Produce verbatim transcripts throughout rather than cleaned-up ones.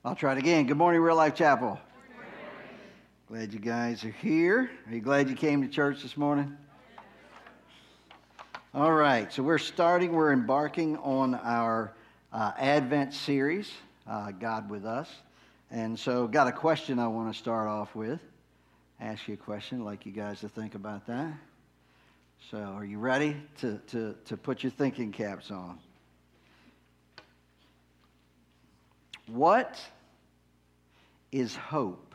I'll try it again. Good morning, Real Life Chapel. Glad you guys are here. Are you glad you came to church this morning? All right, so we're starting, we're embarking on our uh, Advent series, uh, God with Us. And so got a question I want to start off with. Ask you a question, I'd like you guys to think about that. So are you ready to, to, to put your thinking caps on? What is hope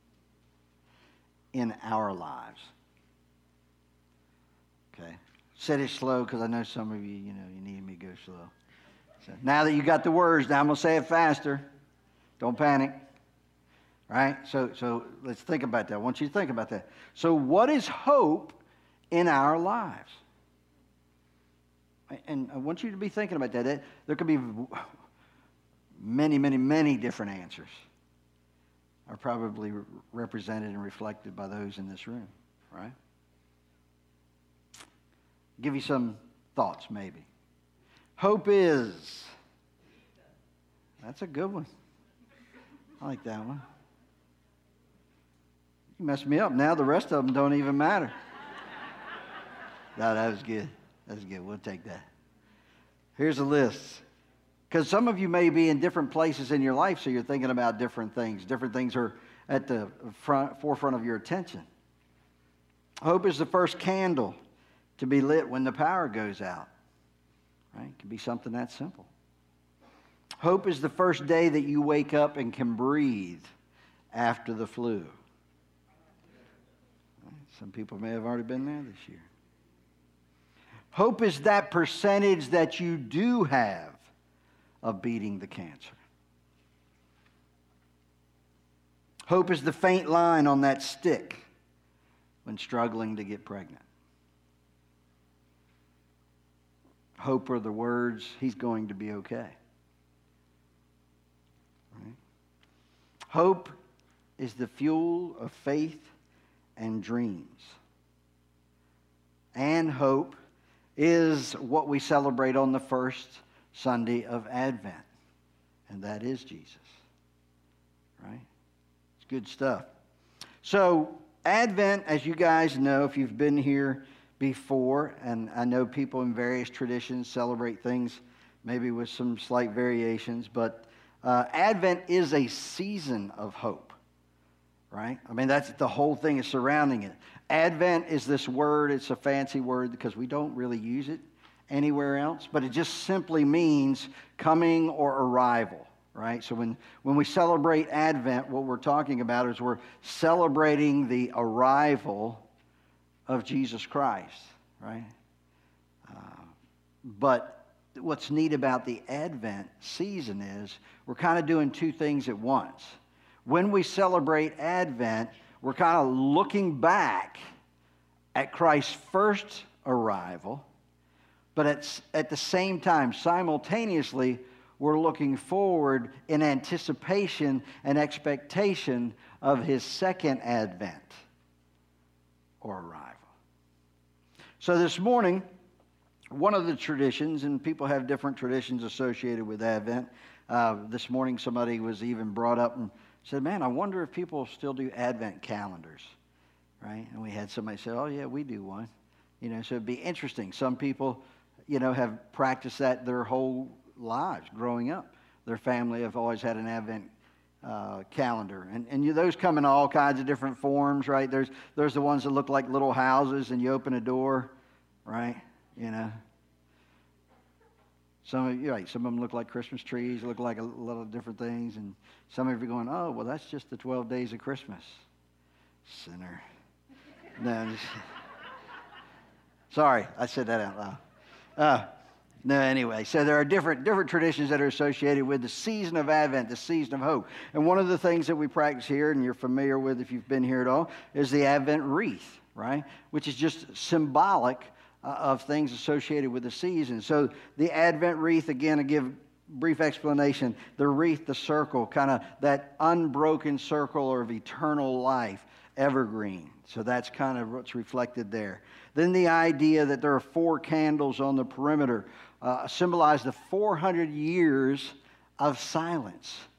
in our lives? Okay. Said it slow because I know some of you, you know, you need me to go slow. So now that you got the words, now I'm going to say it faster. Don't panic. Right? So, so let's think about that. I want you to think about that. So what is hope in our lives? And I want you to be thinking about that. There could be many, many, many different answers are probably represented and reflected by those in this room, right? Give you some thoughts, maybe. Hope is. That's a good one. I like that one. You messed me up. Now the rest of them don't even matter. No, that was good. That was good. We'll take that. Here's a list. Because some of you may be in different places in your life, so you're thinking about different things. Different things are at the front, forefront of your attention. Hope is the first candle to be lit when the power goes out. Right? It can be something that simple. Hope is the first day that you wake up and can breathe after the flu. Some people may have already been there this year. Hope is that percentage that you do have of beating the cancer. Hope is the faint line on that stick when struggling to get pregnant. Hope are the words, he's going to be okay. Right? Hope is the fuel of faith and dreams. And hope is what we celebrate on the first Sunday of Advent, and that is Jesus, right? It's good stuff. So Advent, as you guys know, if you've been here before, and I know people in various traditions celebrate things maybe with some slight variations, but uh, Advent is a season of hope, right? I mean, that's the whole thing is surrounding it. Advent is this word, it's a fancy word because we don't really use it anywhere else, but it just simply means coming or arrival, right? So when, when we celebrate Advent, what we're talking about is we're celebrating the arrival of Jesus Christ, right? Uh, but what's neat about the Advent season is we're kind of doing two things at once. When we celebrate Advent, we're kind of looking back at Christ's first arrival, but at, at the same time, simultaneously, we're looking forward in anticipation and expectation of his second advent or arrival. So this morning, one of the traditions, and people have different traditions associated with Advent. Uh, this morning, somebody was even brought up and said, man, I wonder if people still do Advent calendars, right? And we had somebody say, oh, yeah, we do one. You know, so it'd be interesting. Some people, you know, have practiced that their whole lives growing up. Their family have always had an Advent uh, calendar. And, and you, those come in all kinds of different forms, right? There's, there's the ones that look like little houses and you open a door, right? You know. Some of you, right, some of them look like Christmas trees, look like a lot of different things. And some of you are going, oh, well, that's just the twelve days of Christmas. Sinner. No, just, sorry, I said that out loud. Uh, no, anyway, so there are different different traditions that are associated with the season of Advent, the season of hope. And one of the things that we practice here, and you're familiar with if you've been here at all, is the Advent wreath, right? Which is just symbolic uh, of things associated with the season. So the Advent wreath, again, to give brief explanation, the wreath, the circle, kind of that unbroken circle of eternal life, evergreen. So that's kind of what's reflected there. Then the idea that there are four candles on the perimeter uh, symbolize the four hundred years of silence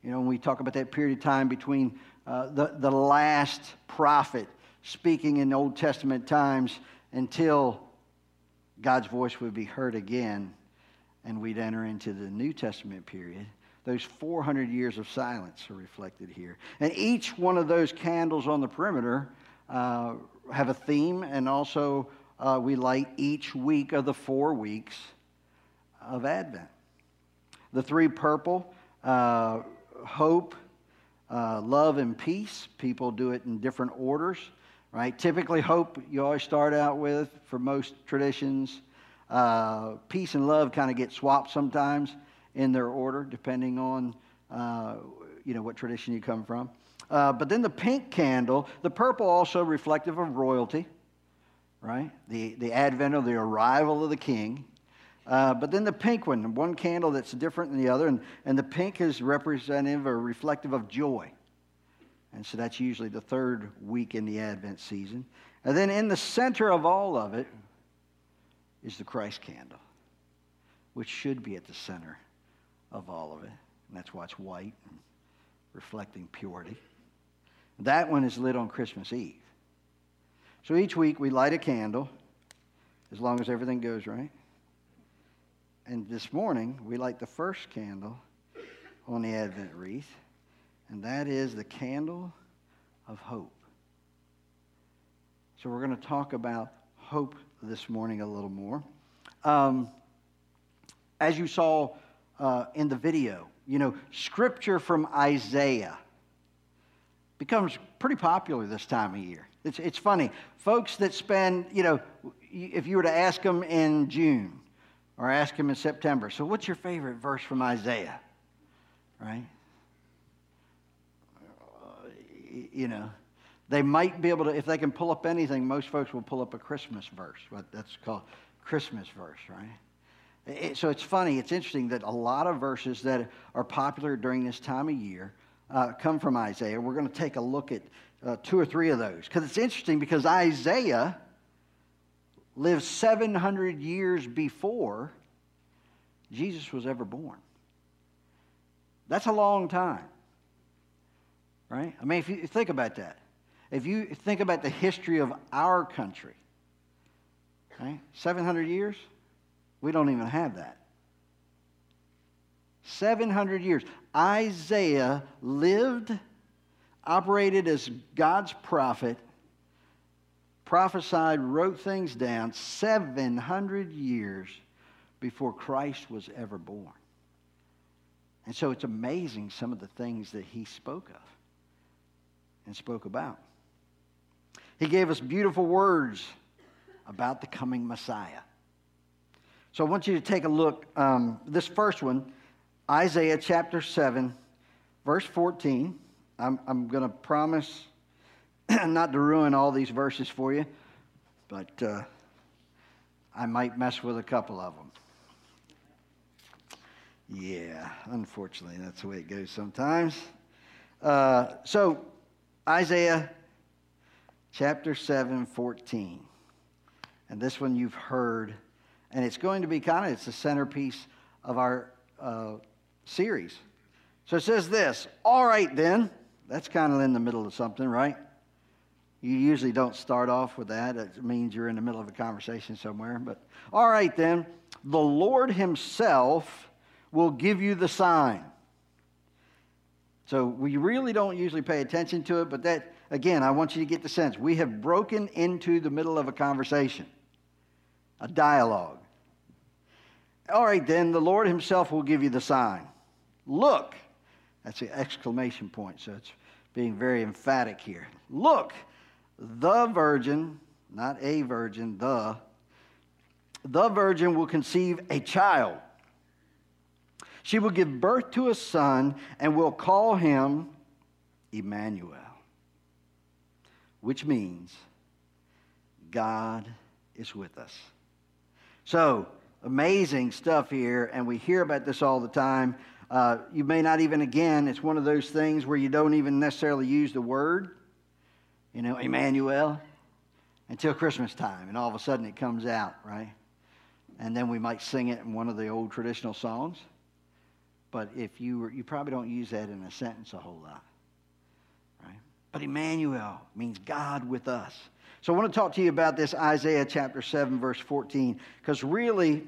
You know, when we talk about that period of time between uh, the, the last prophet speaking in Old Testament times until God's voice would be heard again and we'd enter into the New Testament period, those four hundred years of silence are reflected here. And each one of those candles on the perimeter uh, have a theme, and also uh, we light each week of the four weeks of Advent. The three purple, uh, hope, uh, love, and peace. People do it in different orders, right? Typically, hope you always start out with for most traditions. Uh, peace and love kind of get swapped sometimes in their order, depending on uh, you know what tradition you come from. Uh, but then the pink candle, the purple also reflective of royalty, right? The the advent of the arrival of the king. Uh, but then the pink one, one candle that's different than the other, and, and the pink is representative or reflective of joy. And so that's usually the third week in the Advent season. And then in the center of all of it is the Christ candle, which should be at the center of all of it. And that's why it's white, and reflecting purity. That one is lit on Christmas Eve. So each week we light a candle, as long as everything goes right. And this morning, we light the first candle on the Advent wreath, and that is the candle of hope. So we're going to talk about hope this morning a little more. Um, as you saw uh, in the video, you know, scripture from Isaiah becomes pretty popular this time of year. It's, it's funny. Folks that spend, you know, if you were to ask them in June, or ask him in September, so what's your favorite verse from Isaiah? Right? Uh, you know, they might be able to, if they can pull up anything, most folks will pull up a Christmas verse. What that's called Christmas verse, right? It, so it's funny, it's interesting that a lot of verses that are popular during this time of year uh, come from Isaiah. We're going to take a look at uh, two or three of those. Because it's interesting, because Isaiah lived seven hundred years before Jesus was ever born. That's a long time, right? I mean, if you think about that, if you think about the history of our country, right? seven hundred years, we don't even have that. seven hundred years. Isaiah lived, operated as God's prophet, prophesied, wrote things down seven hundred years before Christ was ever born. And so it's amazing some of the things that he spoke of and spoke about. He gave us beautiful words about the coming Messiah. So I want you to take a look. Um, this first one, Isaiah chapter seven, verse fourteen. I'm, I'm going to promise not to ruin all these verses for you, but uh, I might mess with a couple of them. Yeah, unfortunately, that's the way it goes sometimes. Uh, so, Isaiah chapter seven, fourteen. And this one you've heard, and it's going to be kind of, it's the centerpiece of our uh, series. So it says this, all right then, that's kind of in the middle of something, right? You usually don't start off with that. It means you're in the middle of a conversation somewhere. But all right then, the Lord himself will give you the sign. So we really don't usually pay attention to it, but that, again, I want you to get the sense. We have broken into the middle of a conversation, a dialogue. All right then, the Lord himself will give you the sign. Look, that's the exclamation point, so it's being very emphatic here. Look, the virgin, not a virgin, the, the virgin will conceive a child. She will give birth to a son and will call him Emmanuel, which means God is with us. So, amazing stuff here, and we hear about this all the time. Uh, you may not even, again, it's one of those things where you don't even necessarily use the word, you know, Emmanuel, until Christmas time, and all of a sudden it comes out, right? And then we might sing it in one of the old traditional songs. but if you were, you probably don't use that in a sentence a whole lot, right? But Emmanuel means God with us. So I want to talk to you about this Isaiah chapter seven, verse fourteen, because really,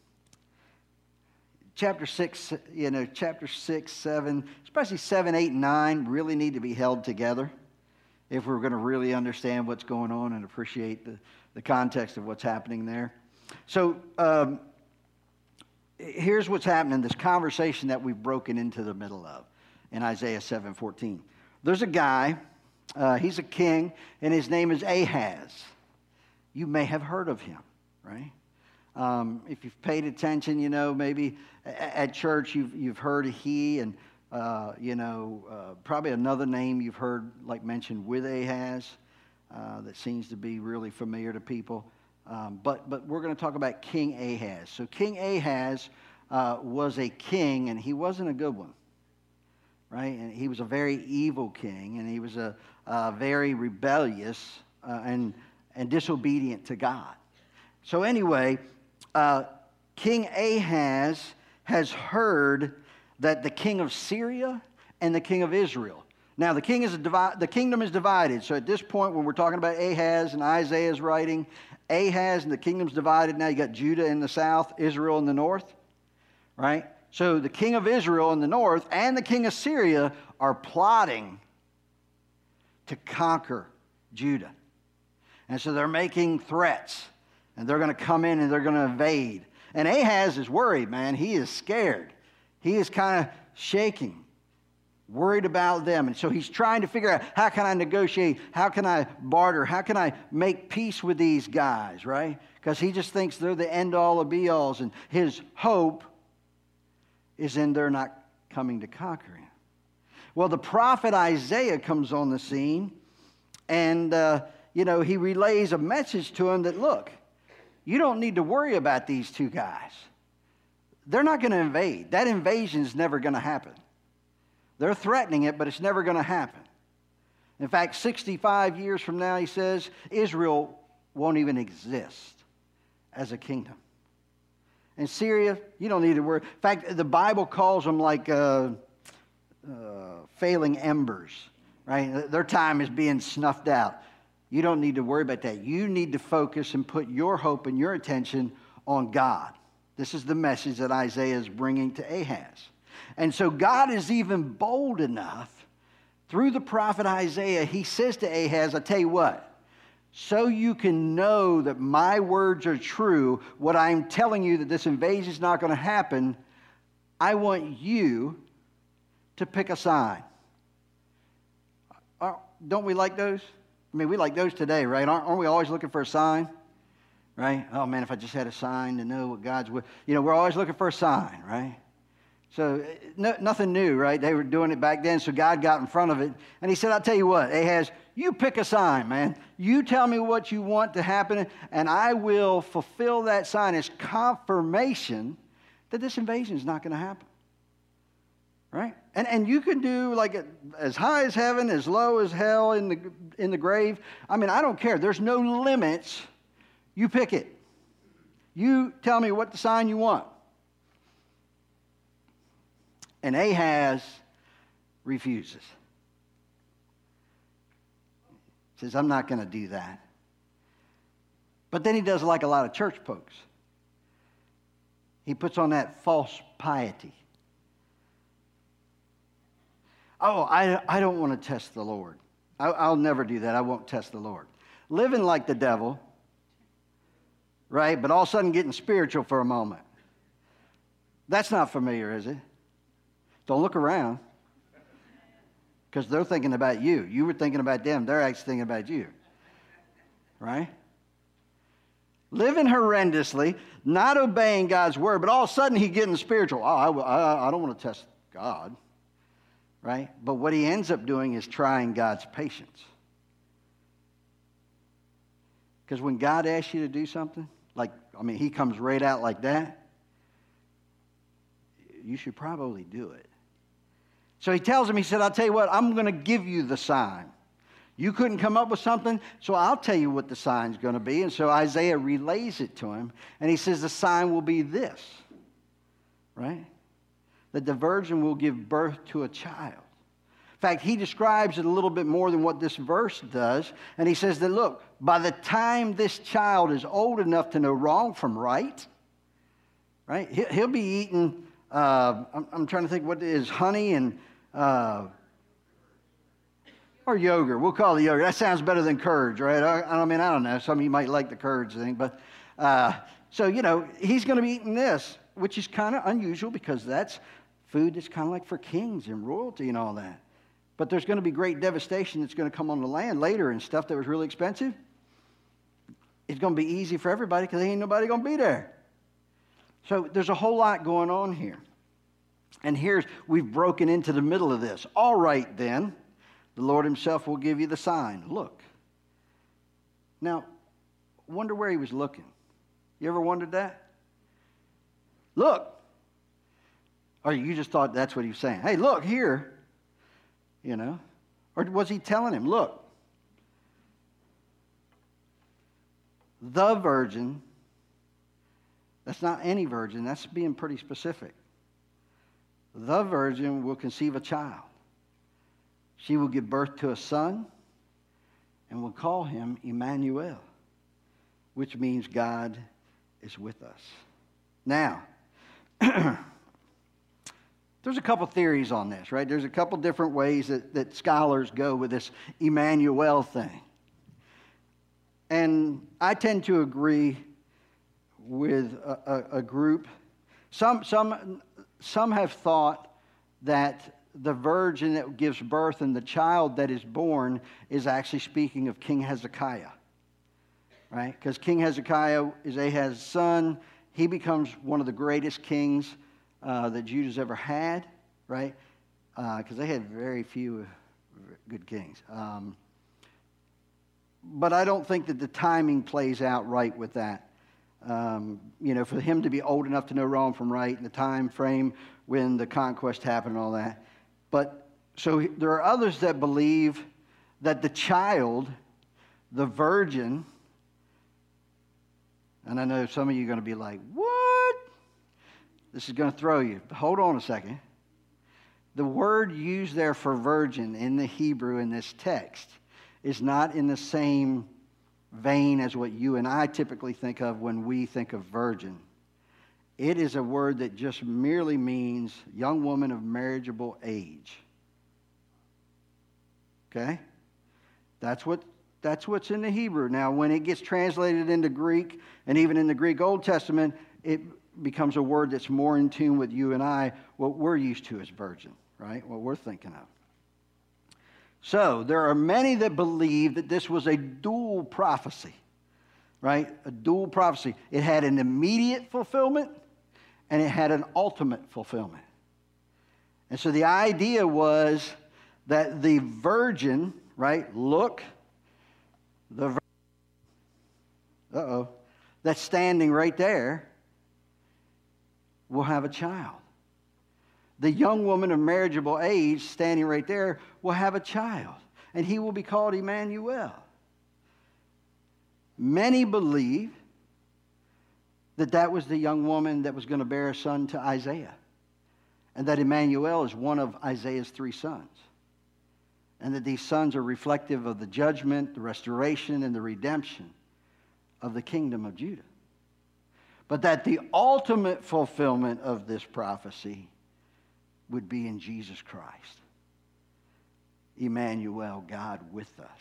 chapter six, you know, chapter six, seven, especially seven, eight, and nine really need to be held together if we're going to really understand what's going on and appreciate the, the context of what's happening there. So um, here's what's happening, this conversation that we've broken into the middle of in Isaiah seven fourteen. There's a guy, uh, he's a king, and his name is Ahaz. You may have heard of him, right? Um, if you've paid attention, you know, maybe at church you've, you've heard he and, uh, you know, uh, probably another name you've heard like mentioned with Ahaz uh, that seems to be really familiar to people. Um, but, but we're going to talk about King Ahaz. So King Ahaz uh, was a king, and he wasn't a good one, right? And he was a very evil king, and he was a, a very rebellious uh, and, and disobedient to God. So anyway, uh, King Ahaz has heard that the king of Syria and the king of Israel. Now, the king is a divi- the kingdom is divided. So at this point, when we're talking about Ahaz and Isaiah's writing, Ahaz and the kingdom's divided. Now you got Judah in the south, Israel in the north, right? So the king of Israel in the north and the king of Syria are plotting to conquer Judah. And so they're making threats. And they're going to come in and they're going to invade. And Ahaz is worried, man. He is scared. He is kind of shaking, worried about them. And so he's trying to figure out, how can I negotiate? How can I barter? How can I make peace with these guys, right? Because he just thinks they're the end-all of be-alls. And his hope is in they're not coming to conquer him. Well, the prophet Isaiah comes on the scene. And, uh, you know, he relays a message to him that, look, you don't need to worry about these two guys. They're not going to invade. That invasion is never going to happen. They're threatening it, but it's never going to happen. In fact, sixty-five years from now, he says, Israel won't even exist as a kingdom. And Syria, you don't need to worry. In fact, the Bible calls them like uh, uh, failing embers, right? Their time is being snuffed out. You don't need to worry about that. You need to focus and put your hope and your attention on God. This is the message that Isaiah is bringing to Ahaz. And so God is even bold enough, through the prophet Isaiah, he says to Ahaz, I tell you what, so you can know that my words are true, what I'm telling you that this invasion is not going to happen, I want you to pick a sign. Don't we like those? I mean, we like those today, right? Aren't, aren't we always looking for a sign? Right? Oh, man, if I just had a sign to know what God's will. You know, we're always looking for a sign, right? So no, nothing new, right? They were doing it back then, so God got in front of it. And he said, I'll tell you what, Ahaz, you pick a sign, man. You tell me what you want to happen, and I will fulfill that sign as confirmation that this invasion is not going to happen. Right? And and you can do like as high as heaven, as low as hell in the in the grave. I mean, I don't care. There's no limits. You pick it. You tell me what the sign you want. And Ahaz refuses. Says, I'm not going to do that. But then he does like a lot of church folks. He puts on that false piety. Oh, I, I don't want to test the Lord. I, I'll never do that. I won't test the Lord. Living like the devil, right? But all of a sudden getting spiritual for a moment. That's not familiar, is it? Don't look around. Because they're thinking about you. You were thinking about them. They're actually thinking about you. Right? Living horrendously, not obeying God's word, but all of a sudden he's getting spiritual. Oh, I, I, I don't want to test God. Right? But what he ends up doing is trying God's patience. Because when God asks you to do something, like, I mean, he comes right out like that, you should probably do it. So he tells him, he said, I'll tell you what, I'm going to give you the sign. You couldn't come up with something, so I'll tell you what the sign's going to be. And so Isaiah relays it to him, and he says the sign will be this. Right? that the virgin will give birth to a child. In fact, he describes it a little bit more than what this verse does. And he says that, look, by the time this child is old enough to know wrong from right, right, he'll be eating, uh, I'm, I'm trying to think what it is, honey and, uh, or yogurt. We'll call it yogurt. That sounds better than curds, right? I, I mean, I don't know. Some of you might like the curds thing. But uh, so, you know, he's going to be eating this, which is kind of unusual because that's food that's kind of like for kings and royalty and all that. But there's going to be great devastation that's going to come on the land later, and stuff that was really expensive. It's going to be easy for everybody because ain't nobody going to be there. So there's a whole lot going on here. And here's, we've broken into the middle of this. All right, then, the Lord himself will give you the sign. Look. Now, wonder where he was looking. You ever wondered that? Look. Or you just thought that's what he was saying. Hey, look here. You know, or was he telling him, look, the virgin, that's not any virgin, that's being pretty specific. The virgin will conceive a child. She will give birth to a son and will call him Emmanuel, which means God is with us. Now, there's a couple theories on this, right? There's a couple different ways that, that scholars go with this Emmanuel thing. And I tend to agree with a, a, a group. Some, some, some have thought that the virgin that gives birth and the child that is born is actually speaking of King Hezekiah, right? Because King Hezekiah is Ahaz's son. He becomes one of the greatest kings Uh, that Judah's ever had, right? Because uh, they had very few good kings. Um, but I don't think that the timing plays out right with that. Um, you know, for him to be old enough to know wrong from right, and the time frame when the conquest happened and all that. But so there are others that believe that the child, the virgin, and I know some of you are going to be like, what? This is going to throw you. Hold on a second. The word used there for virgin in the Hebrew in this text is not in the same vein as what you and I typically think of when we think of virgin. It is a word that just merely means young woman of marriageable age. Okay? That's what that's what's in the Hebrew. Now, when it gets translated into Greek, and even in the Greek Old Testament, it becomes a word that's more in tune with you and I, what we're used to as virgin, right? What we're thinking of. So, there are many that believe that this was a dual prophecy, right? A dual prophecy. It had an immediate fulfillment, and it had an ultimate fulfillment. And so the idea was that the virgin, right, look, the virgin, uh-oh, that's standing right there, will have a child. The young woman of marriageable age standing right there will have a child, and he will be called Emmanuel. Many believe that that was the young woman that was going to bear a son to Isaiah, and that Emmanuel is one of Isaiah's three sons, and that these sons are reflective of the judgment, the restoration, and the redemption of the kingdom of Judah. But that the ultimate fulfillment of this prophecy would be in Jesus Christ. Emmanuel, God with us.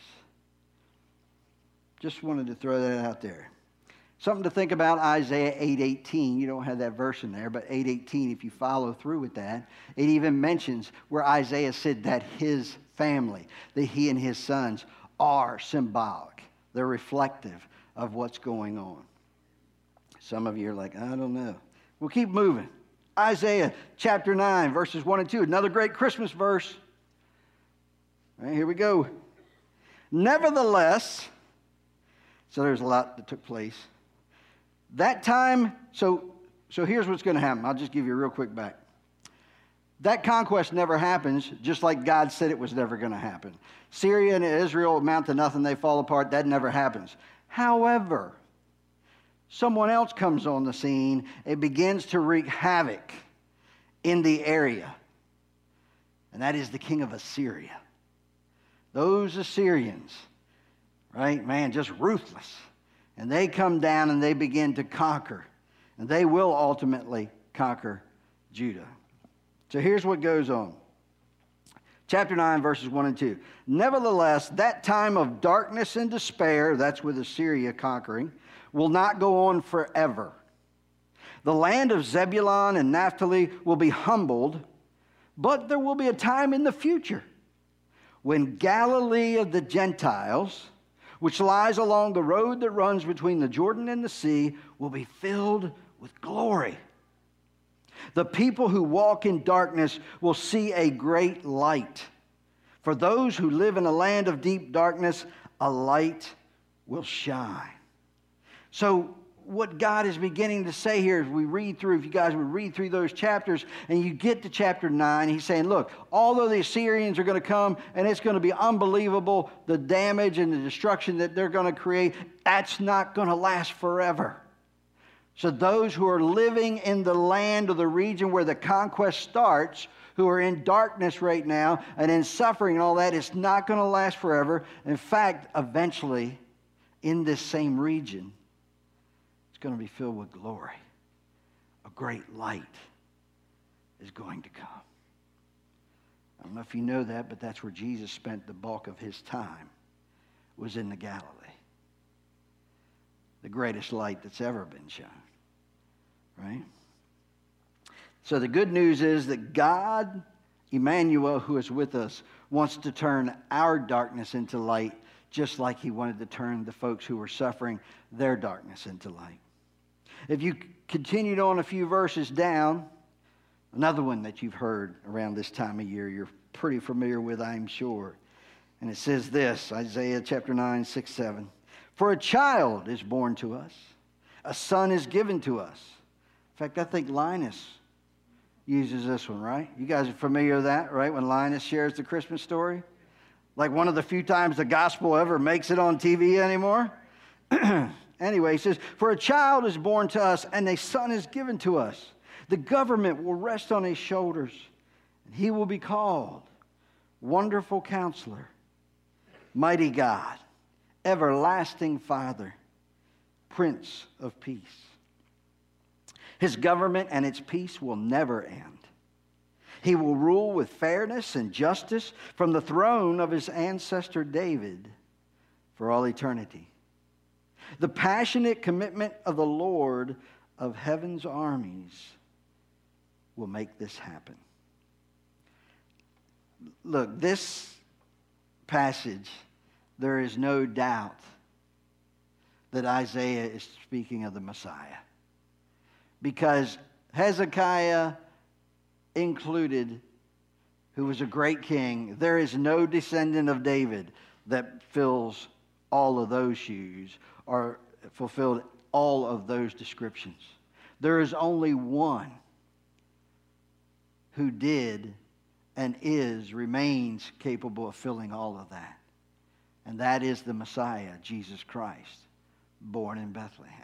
Just wanted to throw that out there. Something to think about, Isaiah eight eighteen. You don't have that verse in there, but eight eighteen, if you follow through with that, it even mentions where Isaiah said that his family, that he and his sons are symbolic. They're reflective of what's going on. Some of you are like, I don't know. We'll keep moving. Isaiah chapter nine, verses one and two. Another great Christmas verse. All right, here we go. Nevertheless, so there's a lot that took place. That time, so, so here's what's going to happen. I'll just give you a real quick back. That conquest never happens, just like God said it was never going to happen. Syria and Israel amount to nothing. They fall apart. That never happens. However, someone else comes on the scene and begins to wreak havoc in the area, and that is the king of Assyria. Those Assyrians, right, man, just ruthless. And they come down and they begin to conquer. And they will ultimately conquer Judah. So here's what goes on. Chapter nine, verses one and two. Nevertheless, that time of darkness and despair, that's with Assyria conquering, will not go on forever. The land of Zebulun and Naphtali will be humbled, but there will be a time in the future when Galilee of the Gentiles, which lies along the road that runs between the Jordan and the sea, will be filled with glory. The people who walk in darkness will see a great light. For those who live in a land of deep darkness, a light will shine. So what God is beginning to say here as we read through, if you guys would read through those chapters and you get to chapter nine, he's saying, look, although the Assyrians are going to come and it's going to be unbelievable, the damage and the destruction that they're going to create, that's not going to last forever. So those who are living in the land or the region where the conquest starts, who are in darkness right now and in suffering and all that, it's not going to last forever. In fact, eventually, in this same region, going to be filled with glory. A great light is going to come. I don't know if you know that, but that's where Jesus spent the bulk of his time, was in the Galilee. The greatest light that's ever been shown. Right? So the good news is that God, Emmanuel, who is with us, wants to turn our darkness into light, just like he wanted to turn the folks who were suffering their darkness into light. If you continued on a few verses down, another one that you've heard around this time of year, you're pretty familiar with, I'm sure. And it says this, Isaiah chapter nine, six, seven. For a child is born to us, a son is given to us. In fact, I think Linus uses this one, right? You guys are familiar with that, right? When Linus shares the Christmas story? Like one of the few times the gospel ever makes it on T V anymore. Anyway, he says, for a child is born to us, and a son is given to us. The government will rest on his shoulders, and he will be called Wonderful Counselor, Mighty God, Everlasting Father, Prince of Peace. His government and its peace will never end. He will rule with fairness and justice from the throne of his ancestor David for all eternity. The passionate commitment of the Lord of heaven's armies will make this happen. Look, this passage, there is no doubt that Isaiah is speaking of the Messiah. Because Hezekiah included, who was a great king, there is no descendant of David that fills all of those shoes or fulfilled all of those descriptions. There is only one who did and is, remains capable of filling all of that. And that is the Messiah, Jesus Christ, born in Bethlehem.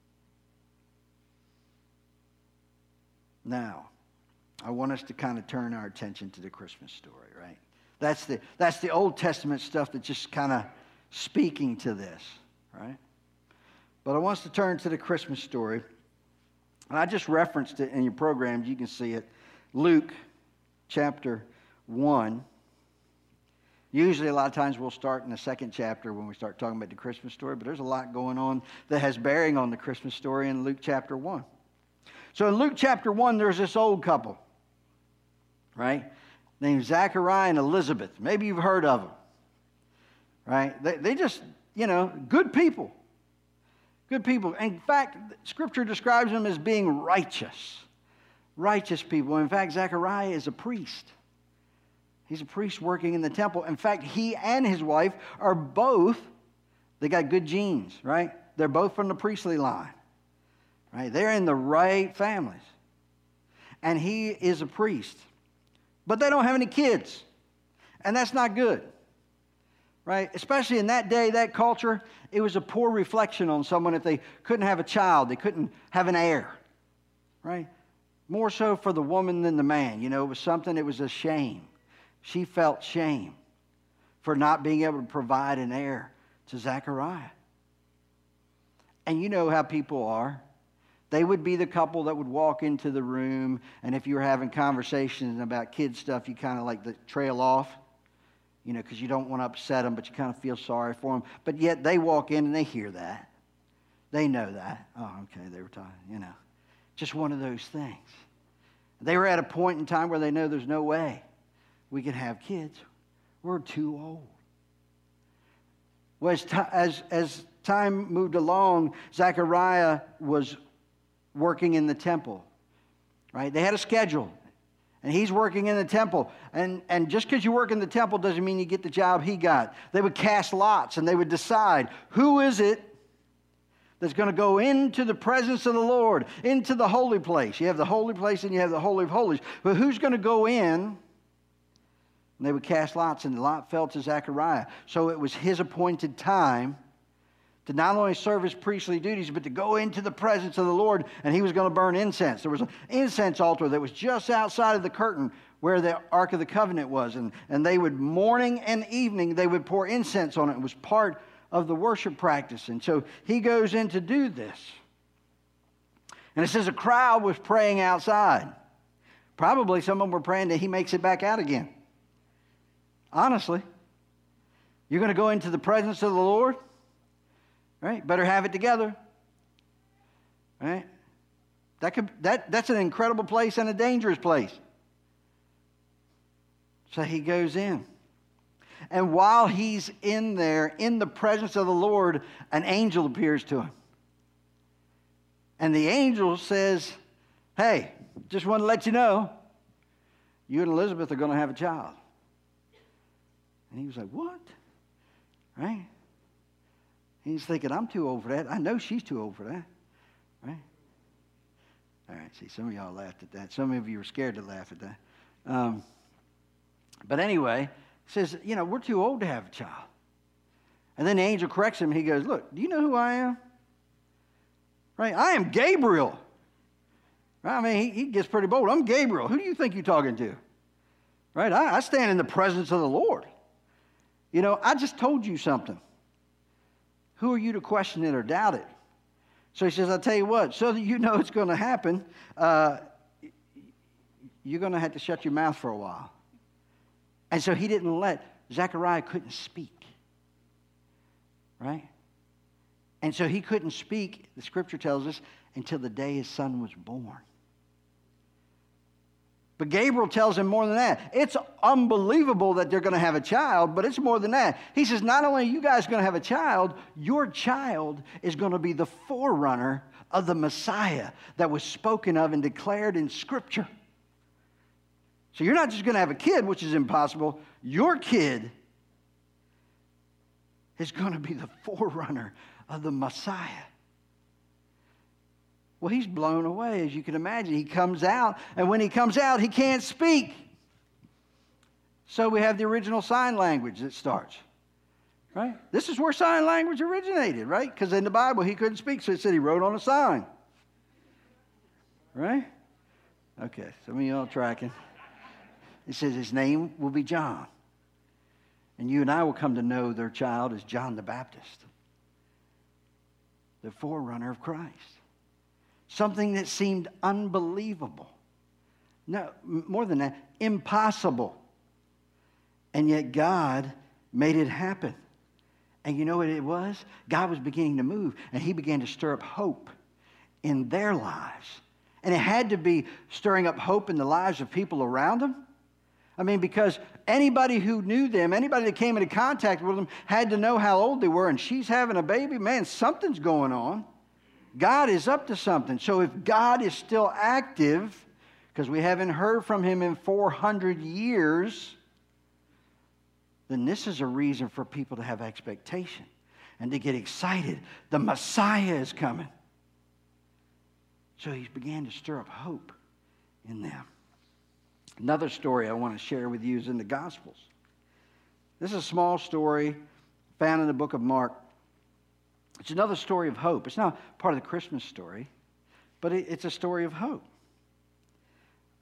Now, I want us to kind of turn our attention to the Christmas story, right? That's the, that's the Old Testament stuff that's just kind of speaking to this, right? But I want us to turn to the Christmas story. And I just referenced it in your programs. You can see it. Luke chapter one. Usually a lot of times we'll start in the second chapter when we start talking about the Christmas story. But there's a lot going on that has bearing on the Christmas story in Luke chapter one. So in Luke chapter one, there's this old couple, right, named Zachariah and Elizabeth. Maybe you've heard of them, right? They, they just, you know, good people. Good people. In fact, Scripture describes them as being righteous. Righteous people. In fact, Zechariah is a priest. He's a priest working in the temple. In fact, he and his wife are both, they got good genes, right? They're both from the priestly line. Right? They're in the right families. And he is a priest. But they don't have any kids. And that's not good. Right? Especially in that day, that culture, it was a poor reflection on someone if they couldn't have a child, they couldn't have an heir. Right? More so for the woman than the man. You know, it was something, it was a shame. She felt shame for not being able to provide an heir to Zechariah. And you know how people are. They would be the couple that would walk into the room, and if you were having conversations about kid stuff, you kind of like to trail off, you know, because you don't want to upset them, but you kind of feel sorry for them. But yet they walk in and they hear that. They know that. Oh, okay, they were talking, you know. Just one of those things. They were at a point in time where they know there's no way we can have kids. We're too old. Well, as, t- as, as time moved along, Zechariah was working in the temple, right? They had a schedule, and he's working in the temple. And, and just because you work in the temple doesn't mean you get the job he got. They would cast lots, and they would decide, who is it that's going to go into the presence of the Lord, into the holy place? You have the holy place and you have the Holy of Holies. But who's going to go in? And they would cast lots, and the lot fell to Zechariah. So it was his appointed time to not only serve his priestly duties, but to go into the presence of the Lord, and he was going to burn incense. There was an incense altar that was just outside of the curtain where the Ark of the Covenant was, and, and they would, morning and evening, they would pour incense on it. It was part of the worship practice, and so he goes in to do this. And it says a crowd was praying outside. Probably some of them were praying that he makes it back out again. Honestly, you're going to go into the presence of the Lord? Right? Better have it together. Right? That could that that's an incredible place and a dangerous place. So he goes in. And while he's in there, in the presence of the Lord, an angel appears to him. And the angel says, hey, just want to let you know, you and Elizabeth are going to have a child. And he was like, what? Right? He's thinking, I'm too old for that. I know she's too old for that. Right? All right, see, some of y'all laughed at that. Some of you were scared to laugh at that. Um, but anyway, he says, you know, we're too old to have a child. And then the angel corrects him. He goes, look, do you know who I am? Right? I am Gabriel. Right? I mean, he, he gets pretty bold. I'm Gabriel. Who do you think you're talking to? Right? I, I stand in the presence of the Lord. You know, I just told you something. Who are you to question it or doubt it? So he says, I'll tell you what, so that you know it's going to happen, uh, you're going to have to shut your mouth for a while. And so he didn't let, Zechariah couldn't speak. Right? And so he couldn't speak, the scripture tells us, until the day his son was born. But Gabriel tells him more than that. It's unbelievable that they're going to have a child, but it's more than that. He says, not only are you guys going to have a child, your child is going to be the forerunner of the Messiah that was spoken of and declared in Scripture. So you're not just going to have a kid, which is impossible. Your kid is going to be the forerunner of the Messiah. Well, he's blown away, as you can imagine. He comes out, and when he comes out, he can't speak. So we have the original sign language that starts, right? This is where sign language originated, right? Because in the Bible, he couldn't speak, so it said he wrote on a sign, right? Okay, some of y'all tracking. It says his name will be John, and you and I will come to know their child as John the Baptist, the forerunner of Christ. Something that seemed unbelievable. No, more than that, impossible. And yet God made it happen. And you know what it was? God was beginning to move, and he began to stir up hope in their lives. And it had to be stirring up hope in the lives of people around them. I mean, because anybody who knew them, anybody that came into contact with them, had to know how old they were. And she's having a baby. Man, something's going on. God is up to something. So if God is still active, because we haven't heard from him in four hundred years, then this is a reason for people to have expectation and to get excited. The Messiah is coming. So he began to stir up hope in them. Another story I want to share with you is in the Gospels. This is a small story found in the book of Mark. It's another story of hope. It's not part of the Christmas story, but it, it's a story of hope.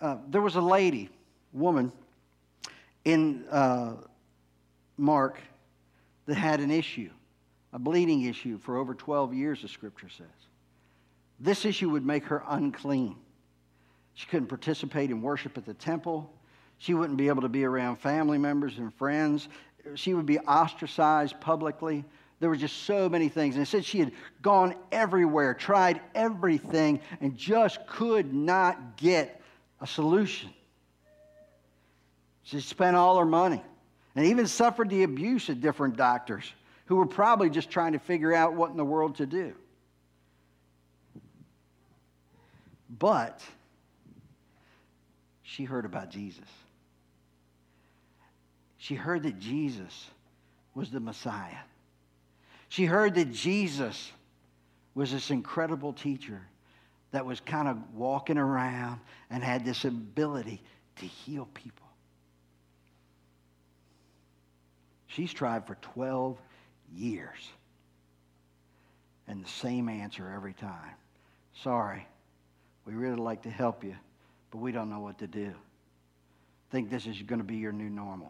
uh, there was a lady, woman, in uh, Mark that had an issue, a bleeding issue for over twelve years, the Scripture says. This issue would make her unclean. She couldn't participate in worship at the temple. She wouldn't be able to be around family members and friends. She would be ostracized publicly. There were just so many things. And it said she had gone everywhere, tried everything, and just could not get a solution. She spent all her money and even suffered the abuse of different doctors who were probably just trying to figure out what in the world to do. But she heard about Jesus. She heard that Jesus was the Messiah. She heard that Jesus was this incredible teacher that was kind of walking around and had this ability to heal people. She's tried for twelve years. And the same answer every time. Sorry, we really like to help you, but we don't know what to do. Think this is going to be your new normal.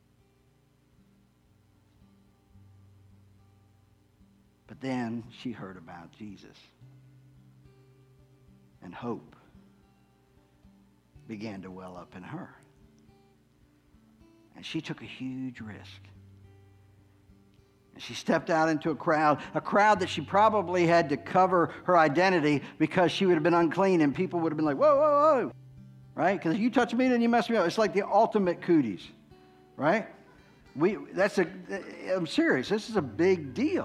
But then she heard about Jesus. And hope began to well up in her. And she took a huge risk. And she stepped out into a crowd, a crowd that she probably had to cover her identity because she would have been unclean and people would have been like, whoa, whoa, whoa. Right? Because if you touch me, then you mess me up. It's like the ultimate cooties. Right? We, that's a, I'm serious. This is a big deal.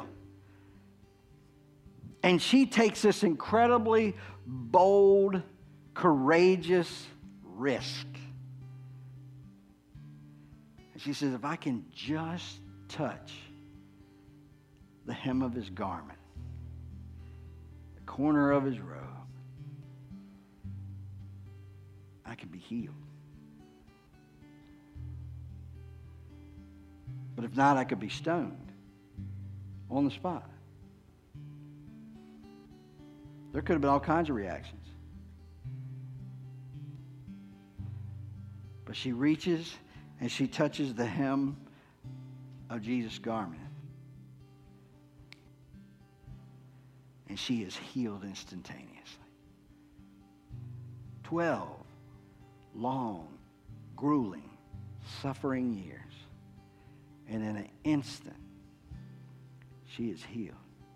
And she takes this incredibly bold, courageous risk. And she says, if I can just touch the hem of his garment, the corner of his robe, I can be healed. But if not, I could be stoned on the spot. There could have been all kinds of reactions. But she reaches and she touches the hem of Jesus' garment. And she is healed instantaneously. Twelve long, grueling, suffering years. And in an instant, she is healed.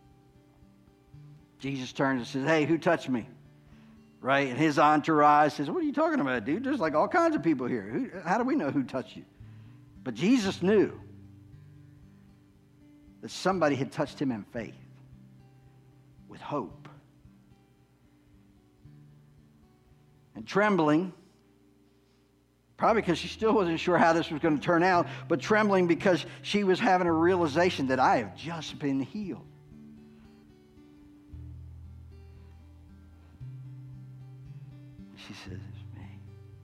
Jesus turns and says, hey, who touched me? Right? And his entourage says, what are you talking about, dude? There's like all kinds of people here. Who, how do we know who touched you? But Jesus knew that somebody had touched him in faith, with hope. And trembling, probably because she still wasn't sure how this was going to turn out, but trembling because she was having a realization that I have just been healed. She says, it's me.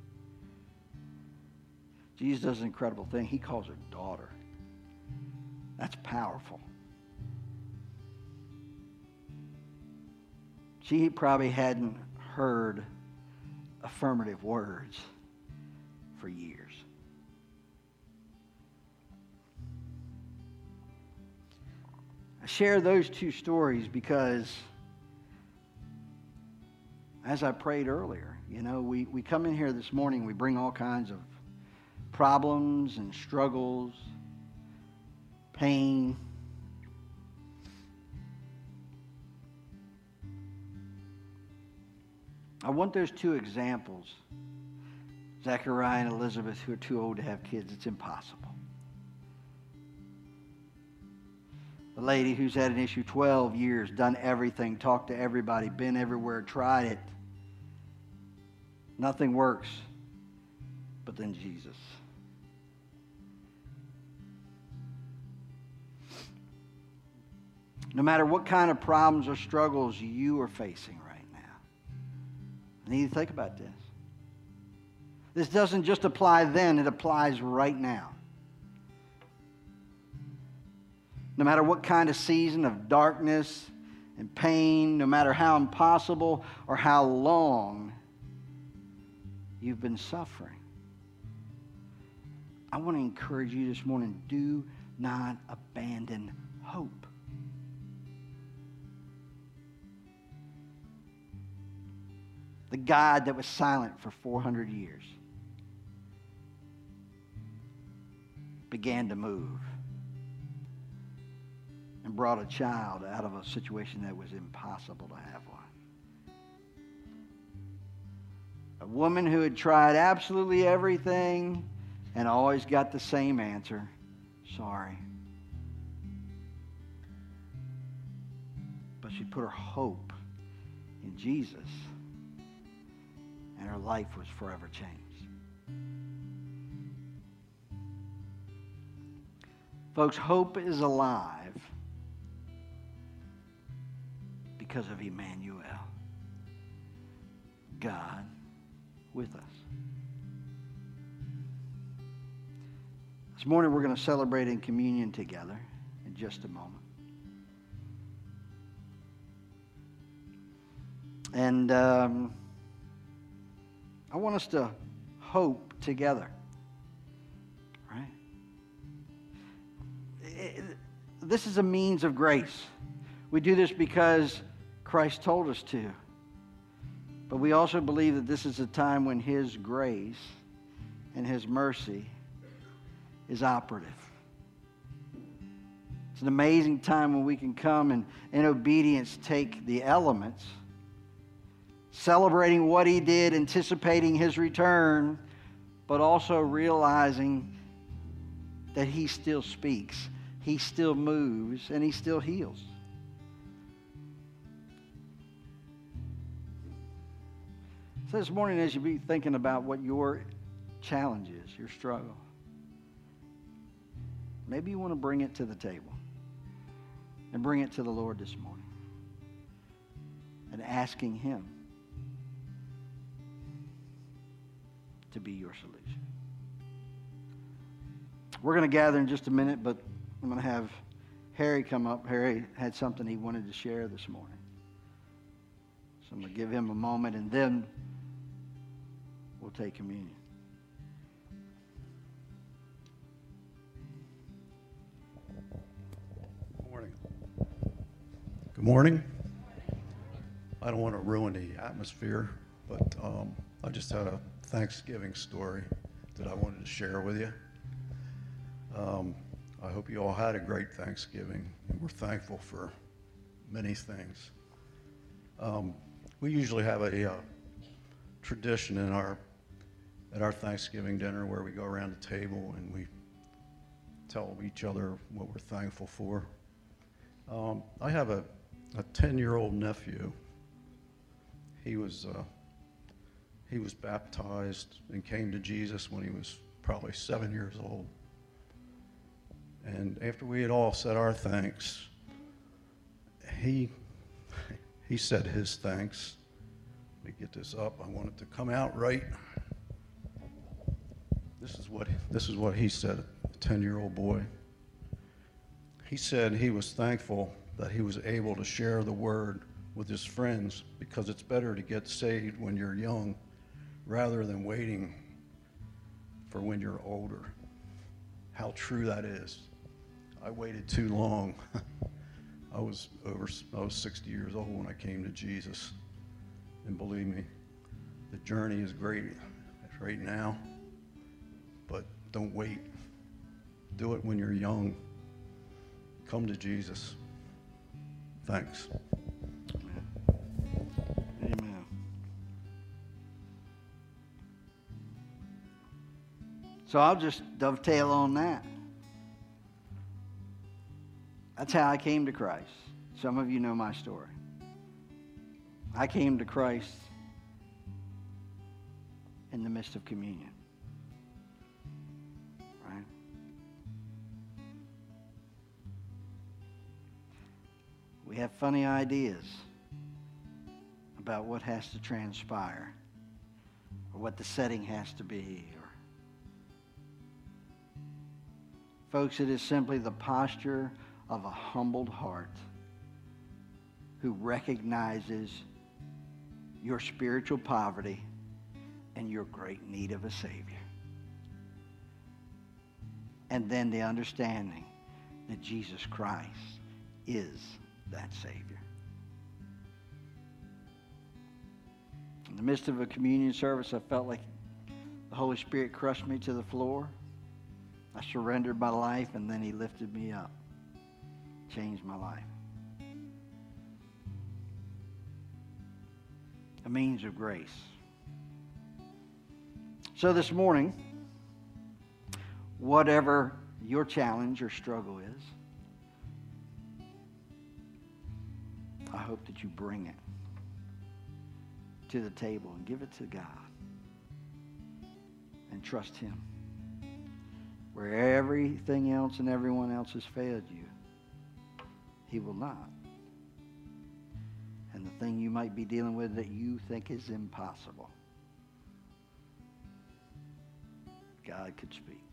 Jesus does an incredible thing. He calls her daughter. That's powerful. She probably hadn't heard affirmative words for years. I share those two stories because as I prayed earlier, you know, we, we come in here this morning, we bring all kinds of problems and struggles, pain. I want those two examples, Zechariah and Elizabeth, who are too old to have kids. It's impossible. The lady who's had an issue twelve years, done everything, talked to everybody, been everywhere, tried it. Nothing works, but then Jesus. No matter what kind of problems or struggles you are facing right now, I need you to think about this. This doesn't just apply then, it applies right now. No matter what kind of season of darkness and pain, no matter how impossible or how long You've been suffering. I want to encourage you this morning, do not abandon hope. The God that was silent for four hundred years began to move and brought a child out of a situation that was impossible to have one. A woman who had tried absolutely everything and always got the same answer, sorry. But she put her hope in Jesus, and her life was forever changed. Folks, hope is alive because of Emmanuel, God with us. This morning we're going to celebrate in communion together in just a moment. And um, I want us to hope together, right? It, this is a means of grace. We do this because Christ told us to. But we also believe that this is a time when His grace and His mercy is operative. It's an amazing time when we can come and in obedience take the elements, celebrating what He did, anticipating His return, but also realizing that He still speaks, He still moves, and He still heals. So this morning, as you be thinking about what your challenge is, your struggle, maybe you want to bring it to the table and bring it to the Lord this morning and asking Him to be your solution. We're going to gather in just a minute, but I'm going to have Harry come up. Harry had something he wanted to share this morning. So I'm going to give him a moment, and then we'll take communion. Good morning. Good morning. I don't want to ruin the atmosphere, but um, I just had a Thanksgiving story that I wanted to share with you. Um, I hope you all had a great Thanksgiving, and we're thankful for many things. Um, we usually have a uh, tradition in our at our Thanksgiving dinner where we go around the table and we tell each other what we're thankful for. Um, I have a a ten-year-old nephew. He was uh, he was baptized and came to Jesus when he was probably seven years old. And after we had all said our thanks, he he said his thanks. Let me get this up. I want it to come out right. This is what this is what he said, a ten-year-old boy. He said he was thankful that he was able to share the word with his friends because it's better to get saved when you're young rather than waiting for when you're older. How true that is. I waited too long. I was over I was sixty years old when I came to Jesus. And believe me, the journey is great right now, but don't wait. Do it when you're young. Come to Jesus. Thanks. Amen. So I'll just dovetail on that. That's how I came to Christ. Some of you know my story. I came to Christ in the midst of communion. Right? We have funny ideas about what has to transpire or what the setting has to be. Or folks, it is simply the posture of a humbled heart who recognizes your spiritual poverty and your great need of a Savior. And then the understanding that Jesus Christ is that Savior. In the midst of a communion service, I felt like the Holy Spirit crushed me to the floor. I surrendered my life, and then he lifted me up. Changed my life. A means of grace. So this morning, whatever your challenge or struggle is, I hope that you bring it to the table and give it to God and trust him. Where everything else and everyone else has failed you, he will not. And the thing you might be dealing with that you think is impossible, God could speak.